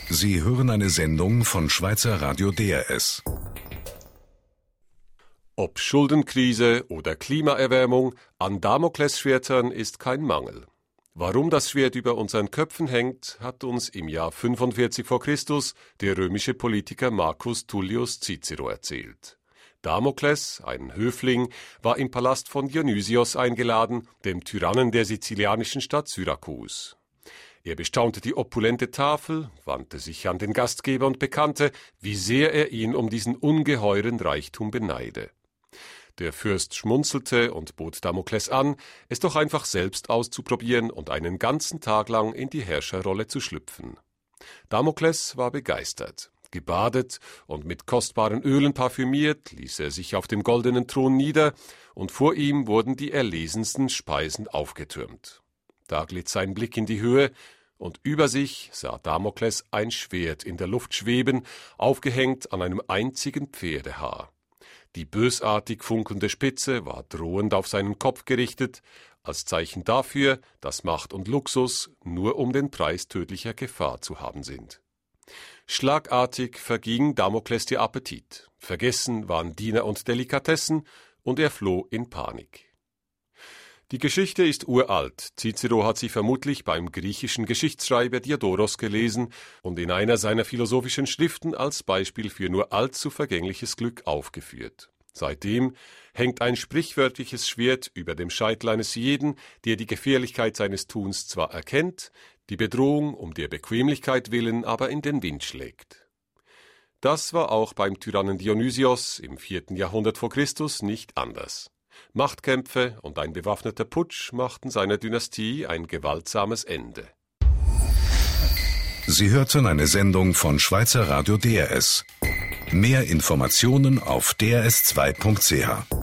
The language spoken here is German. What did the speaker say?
Sie hören eine Sendung von Schweizer Radio DRS. Ob Schuldenkrise oder Klimaerwärmung, an Damoklesschwertern ist kein Mangel. Warum das Schwert über unseren Köpfen hängt, hat uns im Jahr 45 vor Christus der römische Politiker Marcus Tullius Cicero erzählt. Damokles, ein Höfling, war im Palast von Dionysios eingeladen, dem Tyrannen der sizilianischen Stadt Syrakus. Er bestaunte die opulente Tafel, wandte sich an den Gastgeber und bekannte, wie sehr er ihn um diesen ungeheuren Reichtum beneide. Der Fürst schmunzelte und bot Damokles an, es doch einfach selbst auszuprobieren und einen ganzen Tag lang in die Herrscherrolle zu schlüpfen. Damokles war begeistert. Gebadet und mit kostbaren Ölen parfümiert, ließ er sich auf dem goldenen Thron nieder, und vor ihm wurden die erlesensten Speisen aufgetürmt. Da glitt sein Blick in die Höhe, und über sich sah Damokles ein Schwert in der Luft schweben, aufgehängt an einem einzigen Pferdehaar. Die bösartig funkelnde Spitze war drohend auf seinen Kopf gerichtet, als Zeichen dafür, dass Macht und Luxus nur um den Preis tödlicher Gefahr zu haben sind. Schlagartig verging Damokles der Appetit, vergessen waren Diener und Delikatessen, und er floh in Panik. Die Geschichte ist uralt. Cicero hat sie vermutlich beim griechischen Geschichtsschreiber Diadoros gelesen und in einer seiner philosophischen Schriften als Beispiel für nur allzu vergängliches Glück aufgeführt. Seitdem hängt ein sprichwörtliches Schwert über dem Scheitel eines jeden, der die Gefährlichkeit seines Tuns zwar erkennt, die Bedrohung um der Bequemlichkeit willen aber in den Wind schlägt. Das war auch beim Tyrannen Dionysios im 4. Jahrhundert vor Christus nicht anders. Machtkämpfe und ein bewaffneter Putsch machten seiner Dynastie ein gewaltsames Ende. Sie hörten eine Sendung von Schweizer Radio DRS. Mehr Informationen auf drs2.ch.